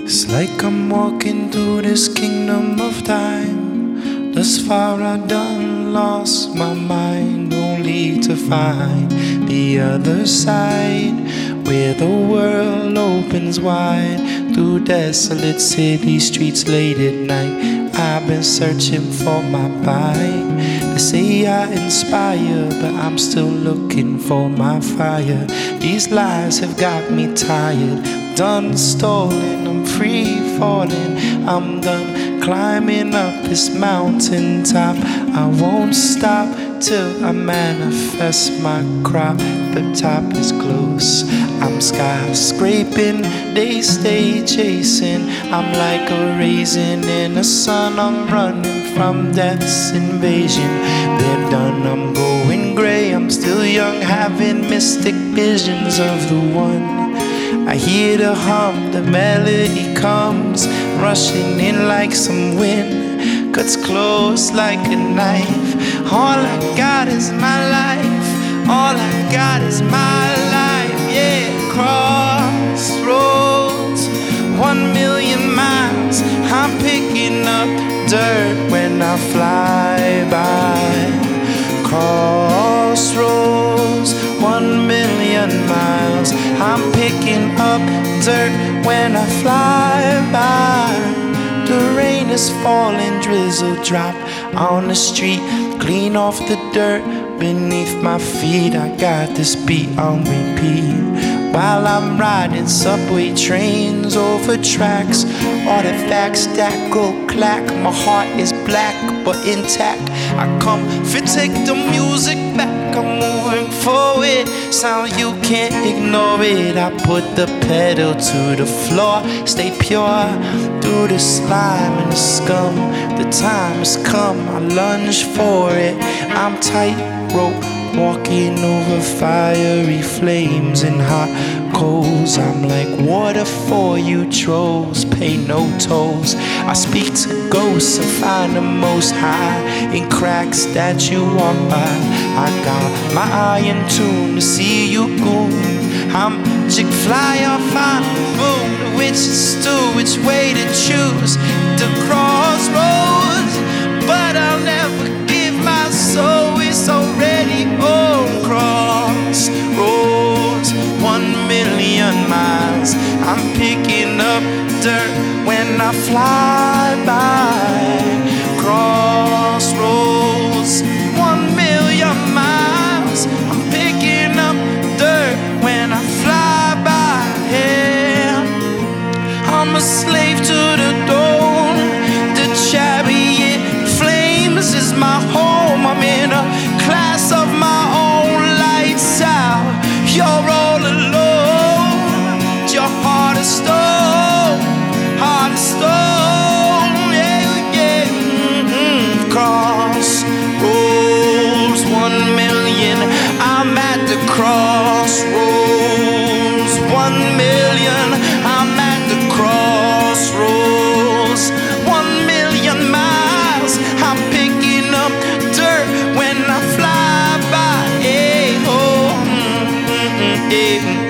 It's like I'm walking through this kingdom of time. Thus far I've done lost my mind, only to find the other side, where the world opens wide. Through desolate city streets late at night, I've been searching for my bite. They say I inspire, but I'm still looking for my fire. These lies have got me tired, done stalling, I'm free falling. I'm done climbing up this mountain top. I won't stop till I manifest my crop. The top is close, I'm skyscraping, they stay chasing. I'm like a raisin in the sun, I'm running from death's invasion. They're done, I'm going gray, I'm still young, having mystic visions of the one. I hear the hum, the melody comes rushing in like some wind, cuts close like a knife. All I got is my life, all I got is my life, yeah. Crossroads, 1,000,000 miles, I'm picking up dirt when I fly by. Crossroads, 1,000,000 miles, I'm picking up dirt when I fly by. The rain is falling, drizzle drop on the street, clean off the dirt beneath my feet. I got this beat on repeat while I'm riding subway trains over tracks. Artifacts that go clack. My heart is black but intact. I come to take the music back. I'm moving forward, sound you can't ignore it. I put the pedal to the floor, stay pure through the slime and the scum. The time has come, I lunge for it. I'm tightrope walking over fiery flames and hot coals. I'm like water for you trolls, pay no tolls. I speak to ghosts and find the most high in cracks that you walk by. I got my eye in tune to see you goon. I'm chick fly off on the moon, which is to which way to choose. The crossroads, but I'll never give my soul, it's already on. Crossroads, 1,000,000 miles, I'm picking up dirt when I fly by. Crossroads, 1,000,000 miles, I'm picking up dirt when I fly by. Yeah. I'm a slave to the dawn, the chariot flames is my home. I'm in a class of my own, lights out, you're all alone. Your heart is stone, heart is stone, yeah, yeah. Crossroads, 1,000,000, I'm at the crossroads. 1,000,000, I'm at the crossroads. 1,000,000 miles, I'm picking up dirt when I fly by. Hey, oh,